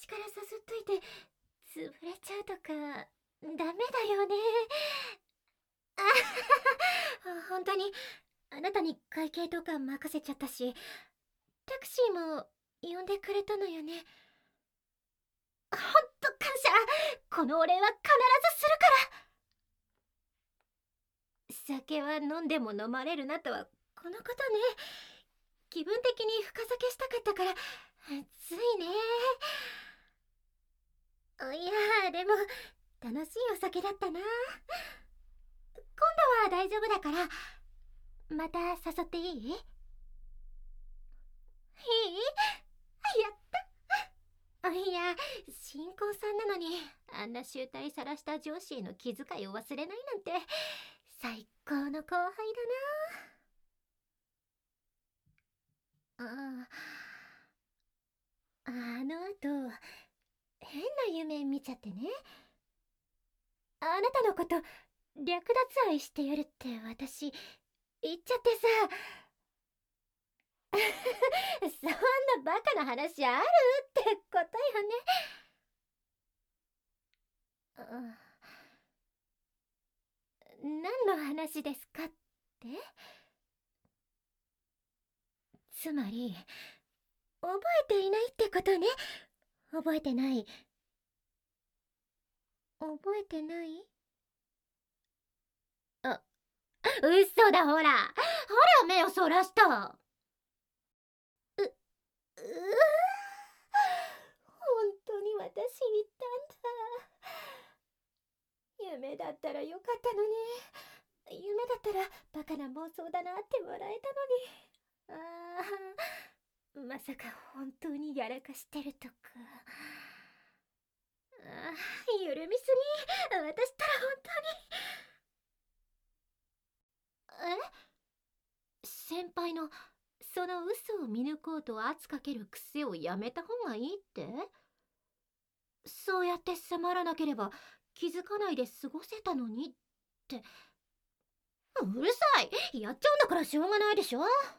口から誘っといて潰れちゃうとかダメだよね。あ本当にあなたに会計とか任せちゃったし、タクシーも呼んでくれたのよね。ほんと感謝。このお礼は必ずするから。酒は飲んでも飲まれるなとはこのことね。気分的に深酒したかったからついね。いやでも楽しいお酒だったな。今度は大丈夫だからまた誘っていい？いい？やったいや、新婚さんなのにあんな醜態さらした上司への気遣いを忘れないなんて最高の後輩だな。あの後変な夢見ちゃってね。あなたのこと略奪愛してやるって私言っちゃってさ。そんなバカな話あるってことよね。何の話ですかって？つまり覚えていないってことね。覚えてない。覚えてない？あ、嘘だ。ほら目をそらした。う本当に私言ったんだ。夢だったらよかったのね。夢だったらバカな妄想だなって笑えたのに。まさか本当にやらかしてるとか。緩みすぎ。私ったら本当に。先輩のその嘘を見抜こうと圧かける癖をやめた方がいいって？そうやって迫らなければ気づかないで過ごせたのにって。うるさい。やっちゃうんだからしょうがないでしょ。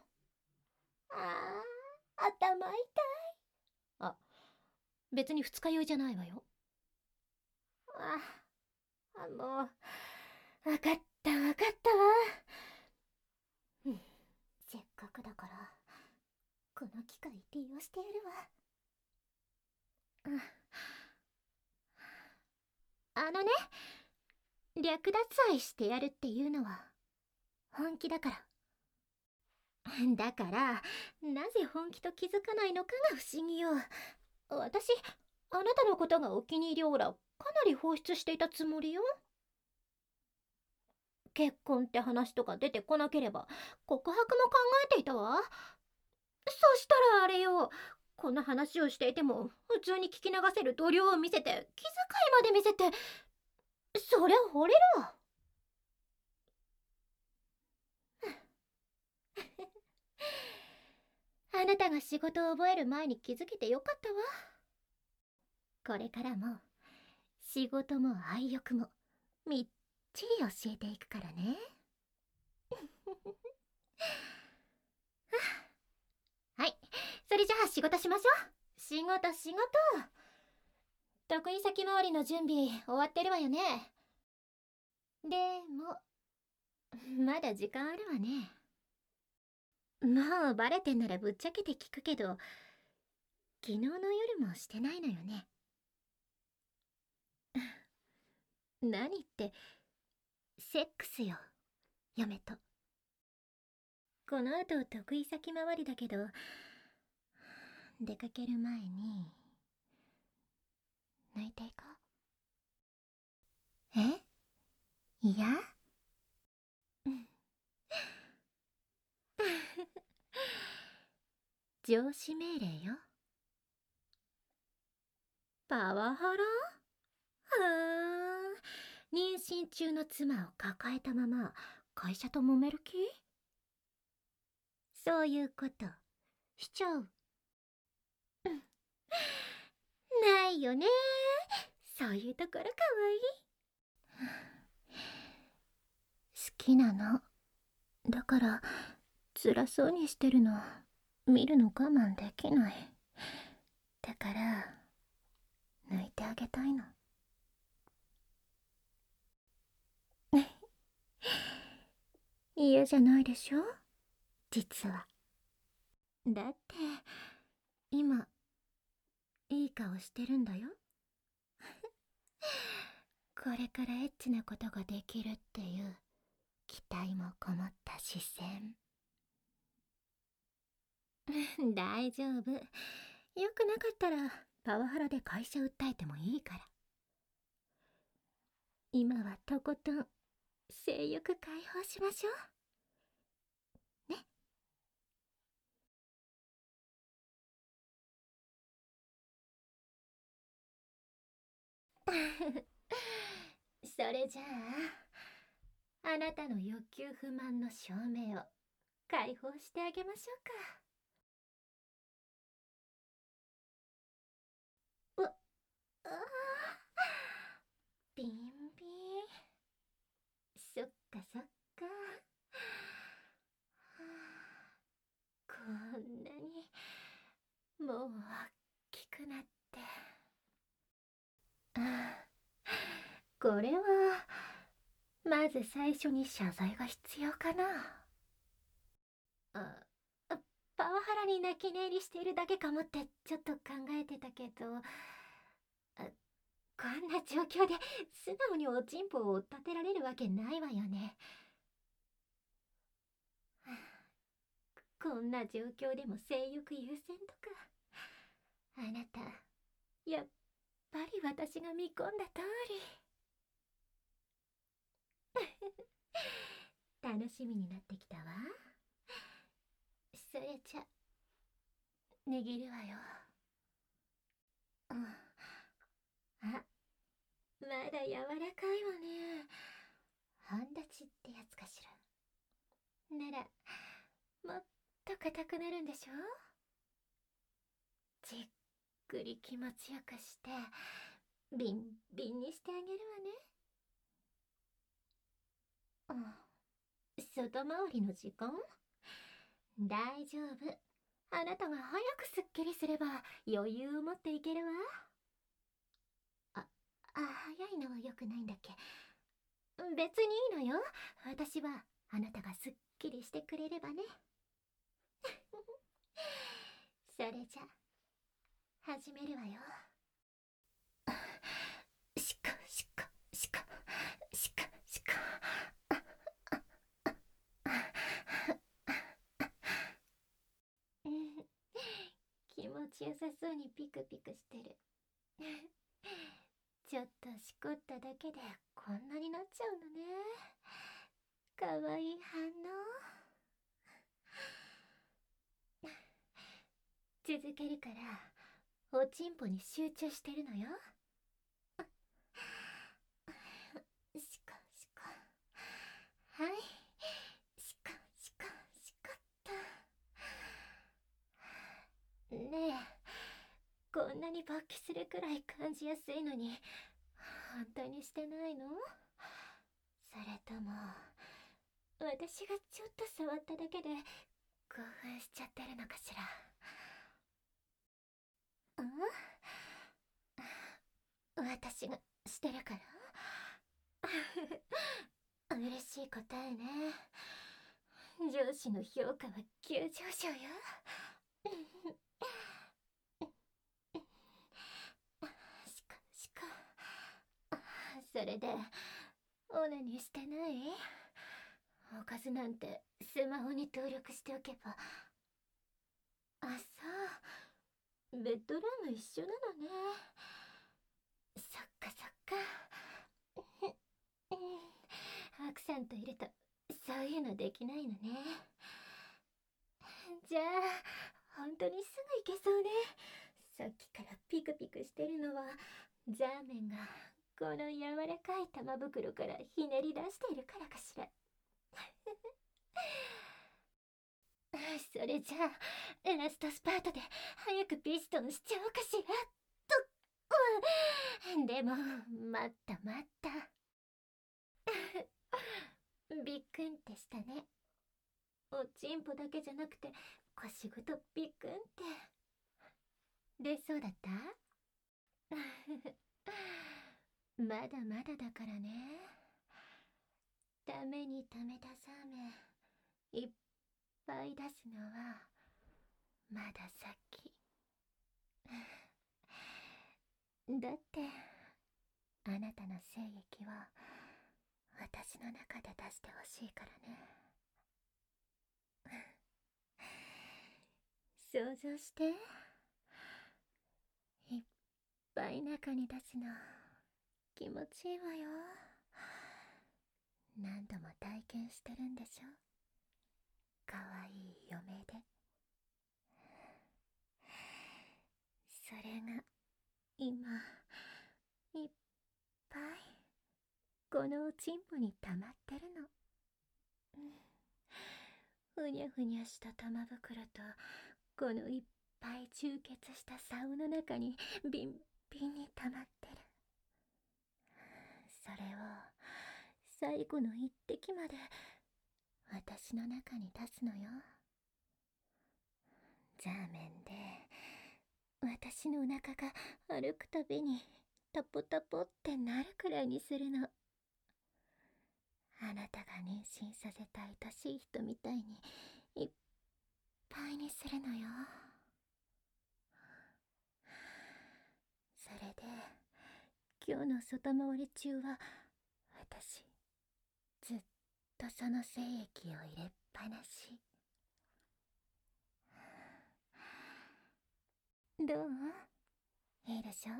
頭痛い。あ、別に二日酔いじゃないわよ。もう分かったわ。せっかくだからこの機会利用してやるわ。あのね、略奪愛してやるっていうのは本気だから。だからなぜ本気と気づかないのかが不思議よ。私あなたのことがお気に入りオーラかなり放出していたつもりよ。結婚って話とか出てこなければ告白も考えていたわ。そしたらあれよ、こんな話をしていても普通に聞き流せる度量を見せて気遣いまで見せて、そりゃ惚れるわ。あなたが仕事を覚える前に気づけてよかったわ。これからも仕事も愛欲もみっちり教えていくからね。はい、それじゃあ仕事しましょう。仕事。得意先回りの準備終わってるわよね。でもまだ時間あるわね。もうバレてんならぶっちゃけて聞くけど、昨日の夜もしてないのよね。何って、セックスよ、嫁と。この後得意先回りだけど、出かける前に泣いていこう。いや上司命令よ。パワハラ？妊娠中の妻を抱えたまま会社と揉める気？そういうことしちゃう。ないよね、そういうところかわいい。好きなの。だから辛そうにしてるの見るの我慢できない。だから抜いてあげたいの。嫌じゃないでしょ、実は。だって今いい顔してるんだよ。これからエッチなことができるっていう期待もこもった視線。大丈夫。よくなかったらパワハラで会社訴えてもいいから。今はとことん性欲解放しましょうね。それじゃあ、あなたの欲求不満の証明を解放してあげましょうか。あビンビン。そっかそっか。こんなにもう大きくなって。これはまず最初に謝罪が必要かな。あパワハラに泣き寝入りしているだけかもってちょっと考えてたけど、こんな状況で素直におちんぽを追っ立てられるわけないわよね。こんな状況でも性欲優先とか。あなたやっぱり私が見込んだ通り。楽しみになってきたわ。それじゃ握るわよ。あ、まだ柔らかいわね。半立ちってやつかしら。ならもっと硬くなるんでしょ。じっくり気持ちよくしてビンビンにしてあげるわね。外回りの時間？大丈夫。あなたが早くすっきりすれば余裕を持っていけるわ。早いのは良くないんだっけ。別にいいのよ。私はあなたがすっきりしてくれればね。それじゃ始めるわよ。しかしかしかしかしか。気持ちよさそうにピクピクしてる。ちょっとしこっただけでこんなになっちゃうのね。かわいい反応。続けるからおちんぽに集中してるのよ。しかしか。はい、しかしかしかった。ねえ、こんなに勃起するくらい感じやすいのに本当にしてないの？それとも私がちょっと触っただけで興奮しちゃってるのかしら。私がしてるから。嬉しい答えね。上司の評価は急上昇よ。しかしか。それでオナニーしてない？おかずなんてスマホに登録しておけば。そう、ベッドルーム一緒なのね。そっかそっか。奥さんといるとそういうのできないのね。じゃあ本当にすぐ行けそうね。さっきからピクピクしてるのはザーメンがこの柔らかい玉袋からひねり出しているからかしら。それじゃあラストスパートで早くピストンしちゃおうかしらと。でも待った待った。びっくんってしたね。おちんぽだけじゃなくて腰ごとびっくんって出そうだった？ まだまだだからね。ためにためたそうめんいっぱい出すのはまだ先。だってあなたの精液を私の中で出してほしいからね。想像して、いっぱい中に出すの気持ちいいわよ。何度も体験してるんでしょ、かわいい嫁で。それが今いっぱいこのおちんぽに溜まってるの。ふにゃふにゃした玉袋とこのいっぱい充血した竿の中にビンビンに溜まってる。それを最後の一滴まで私の中に出すのよ。ザーメンで私のお腹が歩くたびにタポタポってなるくらいにするの。あなたが妊娠させた愛しい人みたいにいっぱいにするのよ。それで今日の外回り中は私ずっとその精液を入れっぱなし。どう？いいでしょ？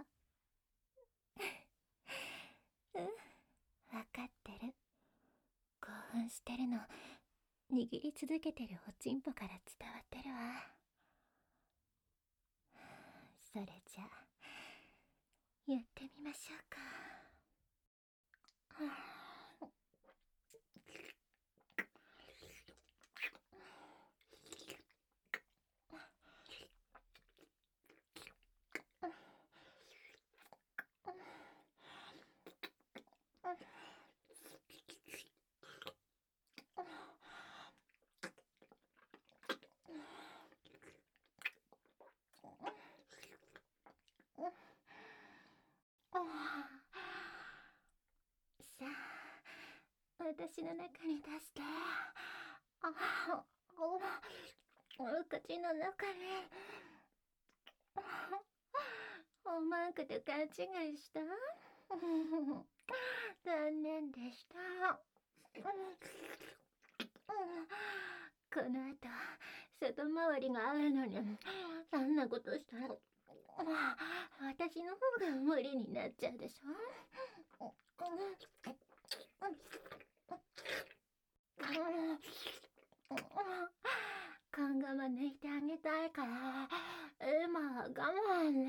うん、わかってる。興奮してるの握り続けてるおちんぽから伝わってるわ。それじゃやってみましょうか。さあ、私の中に出して。お口の中に。おまんこと勘違いした？残念でした。この後外回りがあるのにそんなことしたら私の方が無理になっちゃうでしょ。今後も抜いてあげたいから今は我慢ね。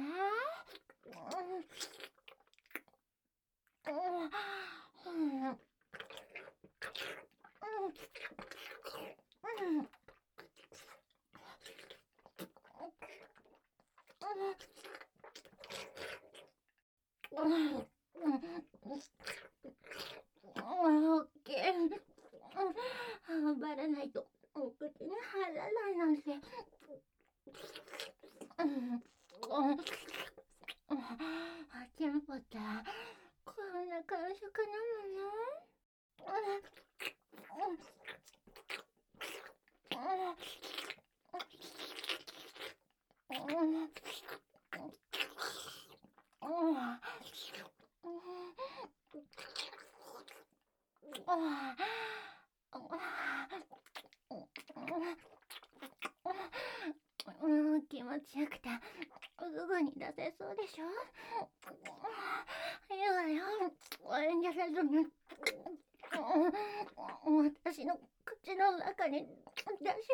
オッケー。バレないとお口に入らないなんて。おちんぽってこんな感触なのね。気持ちよくてすぐに出せそうでしょ。いいわよ、遠慮せずに私の口の中に出しなさ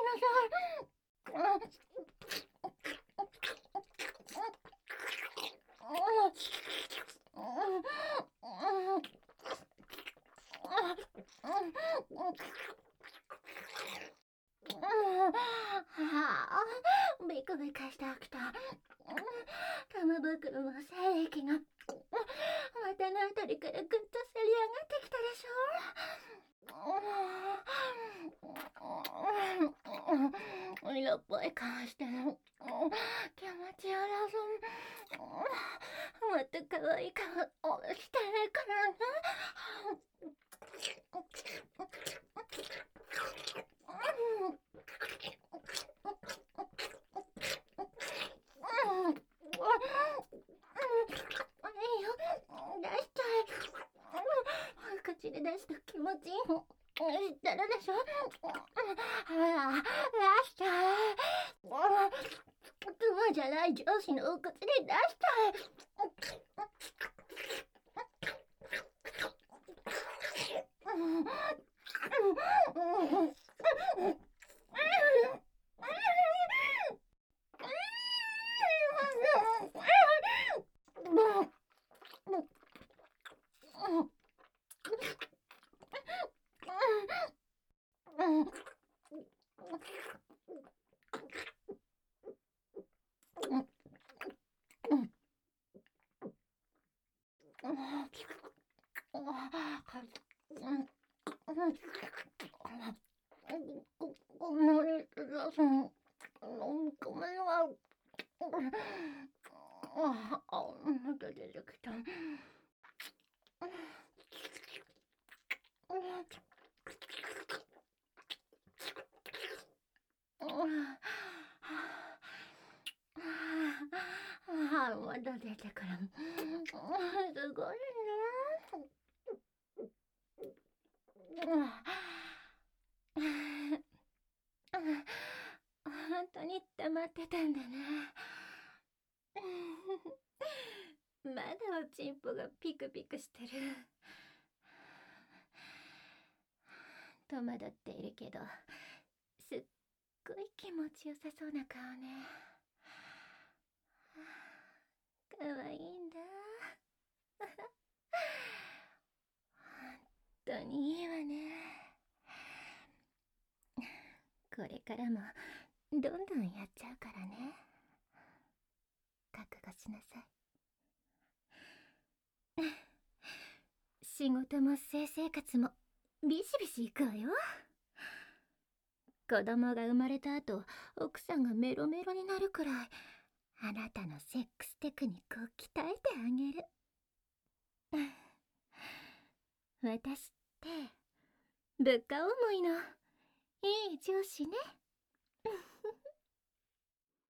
い。ビクビクしてきた。玉袋の精液が股のあたりからぐっとせり上がってきたでしょ。 色っぽい顔してる。気持ちよさそう。もっと可愛い顔してるからね。いいよ、出したい。口で出すと気持ちいい。知ってるでしょ。ほら、出したい。妻じゃない上司のお口で出したい。ごめんなさい。ごめんなさい。また出てきた。まだ出てくる。すごいな。本当に溜まってたんだね。まだおちんぽがピクピクしてる。戸惑っているけど、すっごい気持ちよさそうな顔ね。かわいいんだ。本当にいいわね。これからもどんどんやっちゃうからね。覚悟しなさい。仕事も性生活もビシビシいくわよ。子供が生まれた後、奥さんがメロメロになるくらいあなたのセックステクニックを鍛えてあげる。私って部下思いのいい上司ね。